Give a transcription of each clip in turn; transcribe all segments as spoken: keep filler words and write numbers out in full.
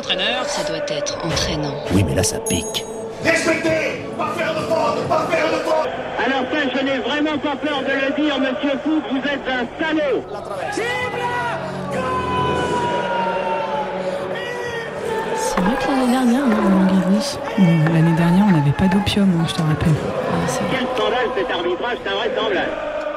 entraîneur. Ça doit être entraînant. Oui, mais là, ça pique. Respectez! Pas faire de faute! Pas faire de faute! Alors ça, je n'ai vraiment pas peur de le dire, monsieur Foot, vous êtes un salaud! C'est mieux que l'année dernière, hein, Roland Garros. Bon, l'année dernière, on n'avait pas d'opium, hein, je te rappelle. Ah, c'est Quel scandale cet arbitrage, c'est invraisemblable!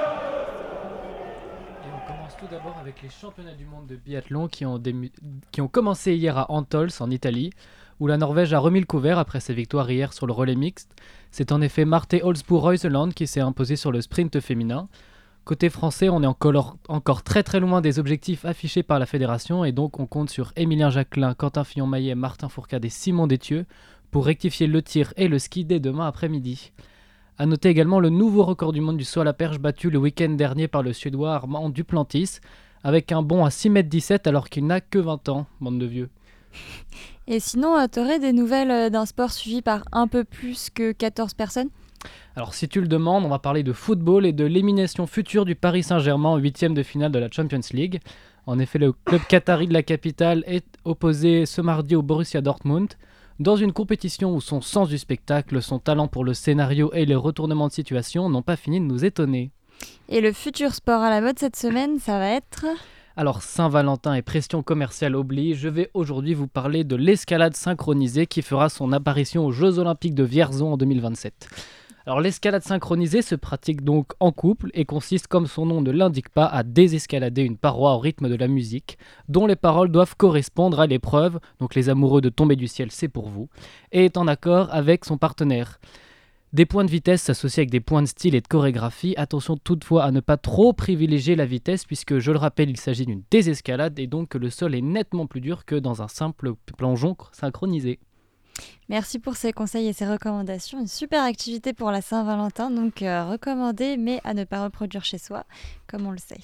Et on commence tout d'abord avec les championnats du monde de biathlon qui ont, dému- qui ont commencé hier à Antols, en Italie, où la Norvège a remis le couvert après sa victoire hier sur le relais mixte. C'est en effet Marte Olsbu-Reuseland qui s'est imposé sur le sprint féminin. Côté français, on est encore, encore très très loin des objectifs affichés par la fédération et donc on compte sur Émilien Jacquelin, Quentin Fillon-Maillet, Martin Fourcade et Simon Détieux pour rectifier le tir et le ski dès demain après-midi. A noter également le nouveau record du monde du saut à la perche battu le week-end dernier par le Suédois Armand Duplantis avec un bond à six mètres dix-sept alors qu'il n'a que vingt ans, bande de vieux. Et sinon, euh, t'aurais des nouvelles euh, d'un sport suivi par un peu plus que quatorze personnes ? Alors si tu le demandes, on va parler de football et de l'élimination future du Paris Saint-Germain en huitième de finale de la Champions League. En effet, le club qatari de la capitale est opposé ce mardi au Borussia Dortmund dans une compétition où son sens du spectacle, son talent pour le scénario et les retournements de situation n'ont pas fini de nous étonner. Et le futur sport à la mode cette semaine, ça va être... Alors Saint-Valentin et pression commerciale oblige, je vais aujourd'hui vous parler de l'escalade synchronisée qui fera son apparition aux Jeux Olympiques de Vierzon en deux mille vingt-sept. Alors l'escalade synchronisée se pratique donc en couple et consiste, comme son nom ne l'indique pas, à désescalader une paroi au rythme de la musique, dont les paroles doivent correspondre à l'épreuve, donc les amoureux de tomber du ciel c'est pour vous, et est en accord avec son partenaire. Des points de vitesse s'associent avec des points de style et de chorégraphie. Attention toutefois à ne pas trop privilégier la vitesse puisque, je le rappelle, il s'agit d'une désescalade et donc que le sol est nettement plus dur que dans un simple plongeon synchronisé. Merci pour ces conseils et ces recommandations. Une super activité pour la Saint-Valentin, donc euh, recommandée mais à ne pas reproduire chez soi, comme on le sait.